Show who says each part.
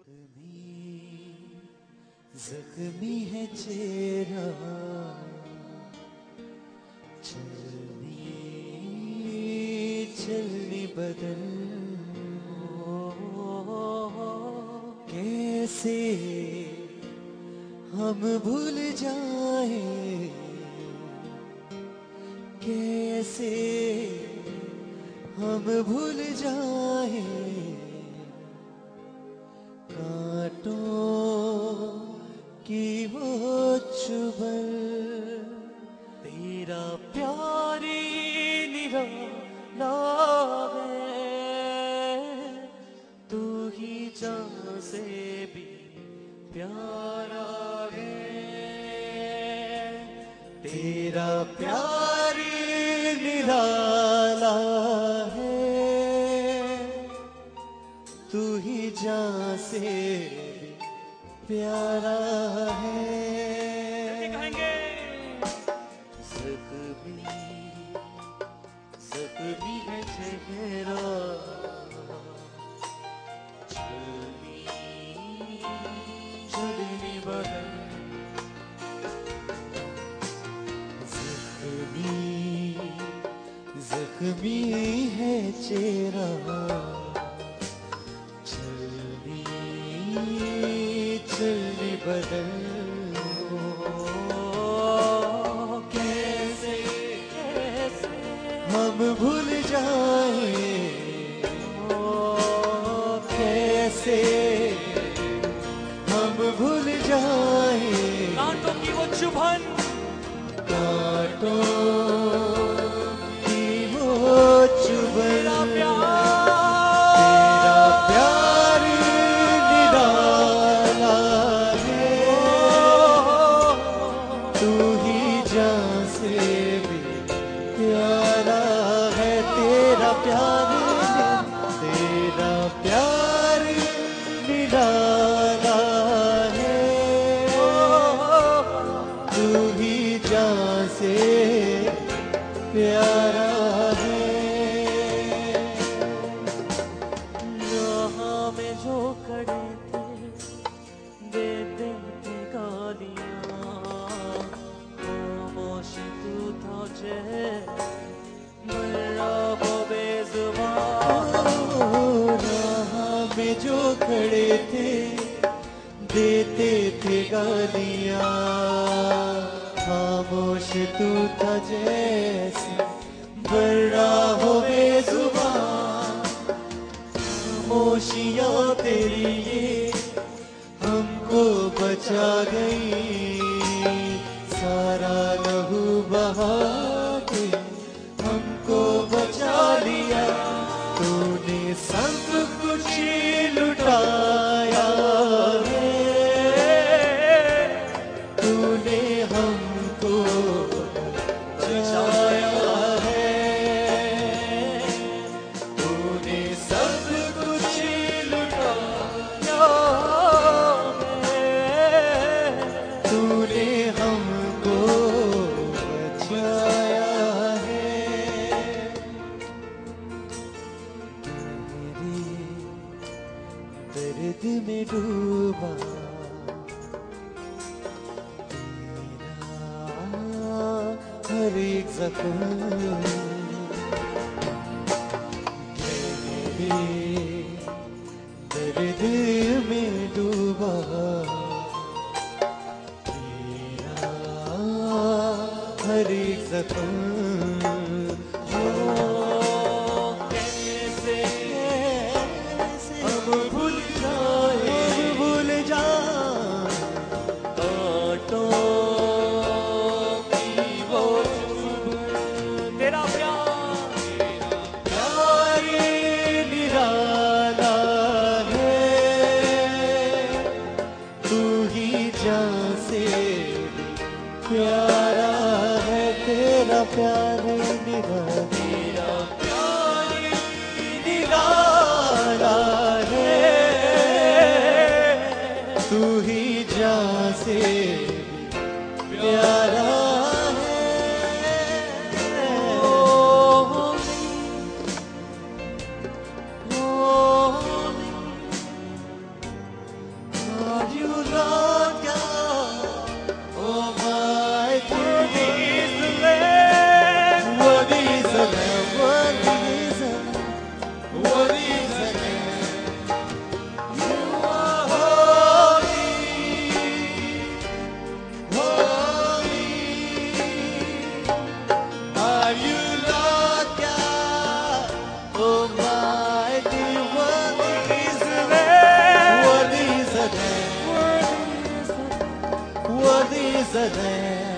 Speaker 1: जख्मी है चेहरा, चलनी चलनी बदल, कैसे हम भूल जाए, कैसे हम भूल जाए, कांटों की वो चुभन। तेरा प्यारी निराला है, तू ही जान से भी प्यारा है। तेरा प्यारी निराला है, तू ही जान से प्यारा है। जख्मी जख्मी है चेहरा, चलनी चलनी बदल, जख्मी जख्मी है चेहरा, चलनी चलनी बदल, कैसे कैसे हम भूल जाए, कैसे हम भूल जाए, कांटों की वो चुभन, कांटों की वो चुभन। तेरा प्यार निराला है, तू ही जान से भी प्यारा है। तेरा प्यार निराला है, तू ही जान से प्यारा है। यहाँ में जो खड़े थे देते थे गालियाँ, खामोश तू था मर्रा वो बेज़ुबान। यहाँ में जो खड़े थे देते थे गालियाँ, खामोश तू था जैसे मर्रा हो बेज़ुबान। खामोशियाँ तेरी ये हमको बचा गई, सारा लहू बहा के हमको बचा लिया। तूने सब कुछ लुटाया है, तूने हमको बचाया है, तूने सब कुछ लुटाया है, तूने हमको बचाया है। तेरे दर्द में डूबा हर एक ज़ख्म, दर्द में डूबा तेरा हर एक ज़ख्म। कैसे हम भूल जाए, भूल जाए, कांटों की वो चुभन। तेरा प्यार निराला है, तू ही जान से प्यारा है। तेरा प्यार निराला, तेरा प्यार निराला है, तू ही जान से प्यारा है।
Speaker 2: Worthy is the Lamb.